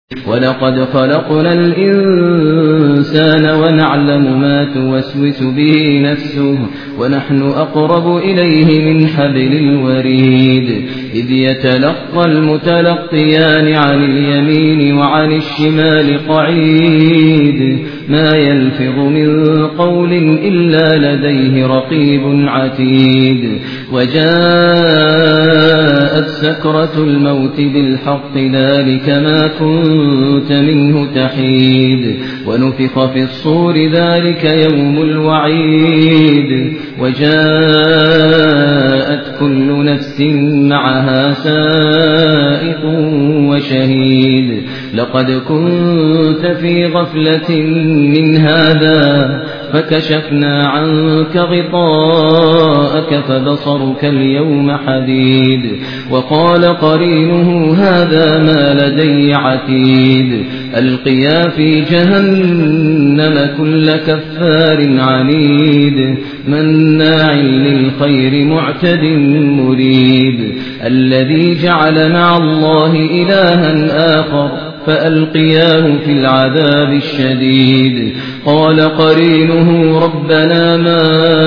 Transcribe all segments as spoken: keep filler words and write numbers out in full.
ولقد خلقنا الإنسان ونعلم ما توسوس به نفسه ونحن أقرب إليه من حبل الوريد إذ يتلقى المتلقيان عن اليمين وعن الشمال قعيد ما يلفظ من قول إلا لديه رقيب عتيد وجاءت سكرة الموت بالحق ذلك ما كنت منه تحيد ونفخ في الصور ذلك يوم الوعيد وجاءت كل نفس معها سائق وشهيد لقد كنت في غفلة من هذا فكشفنا عنك غطاءك فبصرك اليوم حديد وقال قرينه هذا ما لدي عتيد ألقيا في جهنم كل كفار عنيد مناع للخير معتد مريب الذي جعل مع الله إلها آخر فألقياه في العذاب الشديد قال قرينه ربنا ما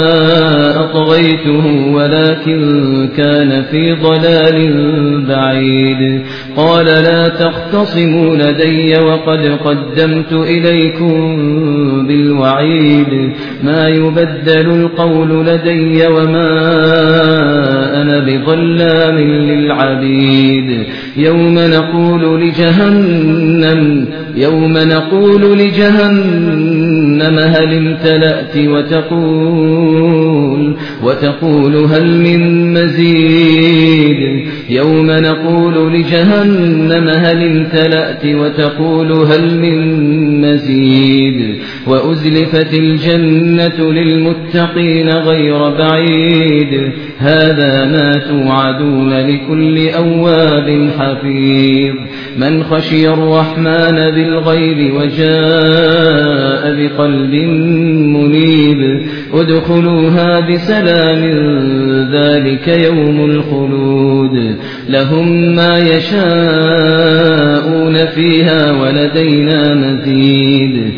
أطغيته ولكن كان في ضلال بعيد قال لا تختصموا لدي وقد قدمت إليكم بالوعيد ما يبدل القول لدي وما أنا بظلام للعبيد يوم نقول لجهنم يوم نقول لجهنم هل امتلأت وتقول وتقول هل من مزيد يوم نقول لجهنم هل امتلأت وتقول هل من مزيد وأزلفت الجنة للمتقين غير بعيد هذا ما توعدون لكل أواب حفيظ من خشي الرحمن بالغيب وجاء بقلب منيب ادخلوها بسلام ذلك يوم الخلود لهم ما يشاءون فيها ولدينا مزيد